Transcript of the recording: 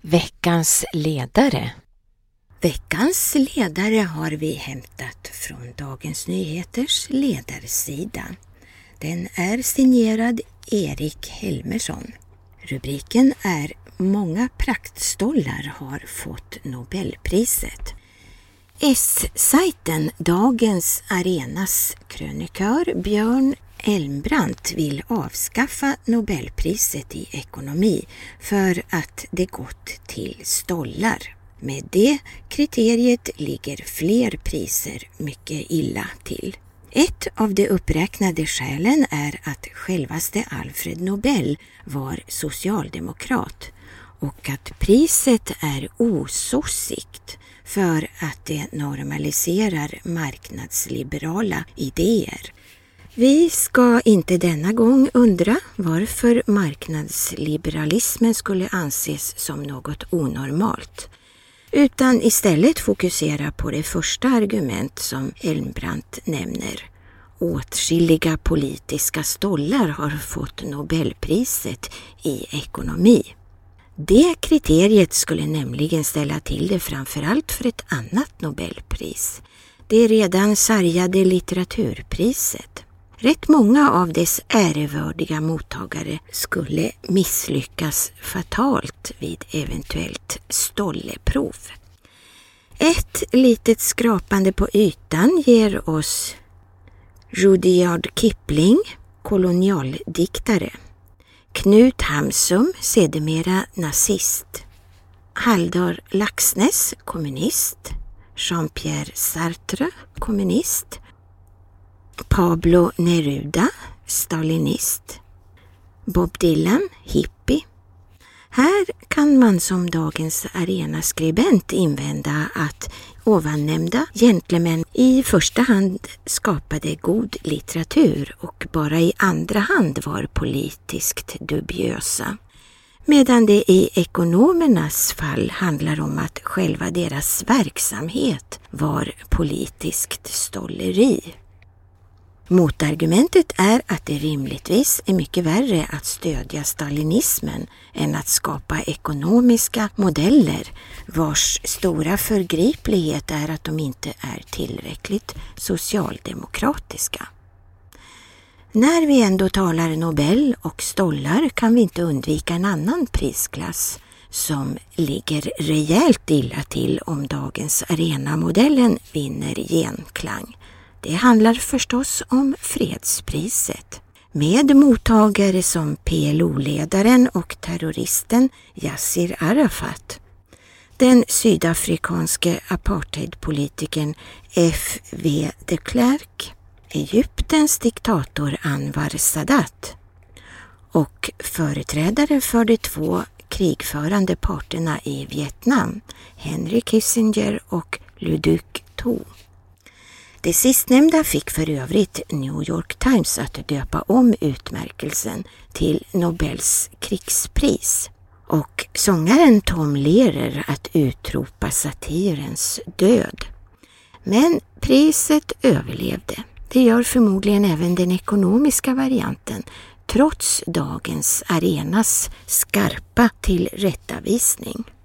Veckans ledare. Veckans ledare har vi hämtat från Dagens Nyheters ledarsida. Den är signerad Erik Helmersson. Rubriken är "Många praktstollar har fått Nobelpriset". S-sajten Dagens Arenas krönikör Björn Elmbrandt vill avskaffa Nobelpriset i ekonomi för att det gått till stollar. Med det kriteriet ligger fler priser mycket illa till. Ett av de uppräknade skälen är att självaste Alfred Nobel var socialdemokrat och att priset är osossigt för att det normaliserar marknadsliberala idéer. Vi ska inte denna gång undra varför marknadsliberalismen skulle anses som något onormalt, utan istället fokusera på det första argument som Elmbrandt nämner. Åtskilliga politiska stollar har fått Nobelpriset i ekonomi. Det kriteriet skulle nämligen ställa till det framförallt för ett annat Nobelpris, det redan sargade litteraturpriset. Rätt många av dess ärevördiga mottagare skulle misslyckas fatalt vid eventuellt stolleprov. Ett litet skrapande på ytan ger oss Rudyard Kipling, kolonialdiktare, Knut Hamsun, sedermera nazist, Halldor Laxness, kommunist, Jean-Pierre Sartre, kommunist, Pablo Neruda, stalinist, Bob Dylan, hippie. Här kan man som Dagens Arena-skribent invända att ovannämnda gentlemän i första hand skapade god litteratur och bara i andra hand var politiskt dubiösa. Medan det i ekonomernas fall handlar om att själva deras verksamhet var politiskt stolleri. Motargumentet är att det rimligtvis är mycket värre att stödja stalinismen än att skapa ekonomiska modeller vars stora förgriplighet är att de inte är tillräckligt socialdemokratiska. När vi ändå talar Nobel och stollar kan vi inte undvika en annan prisklass som ligger rejält illa till om Dagens Arena-modellen vinner genklang. Det handlar förstås om fredspriset, med mottagare som PLO-ledaren och terroristen Yassir Arafat, den sydafrikanske apartheidpolitikern F.W. de Klerk, Egyptens diktator Anwar Sadat och företrädare för de två krigförande parterna i Vietnam, Henry Kissinger och Luduc Tho. Det sistnämnda fick för övrigt New York Times att döpa om utmärkelsen till Nobels krigspris och sångaren Tom Lehrer att utropa satirens död. Men priset överlevde. Det gör förmodligen även den ekonomiska varianten, trots Dagens Arenas skarpa tillrättavisning.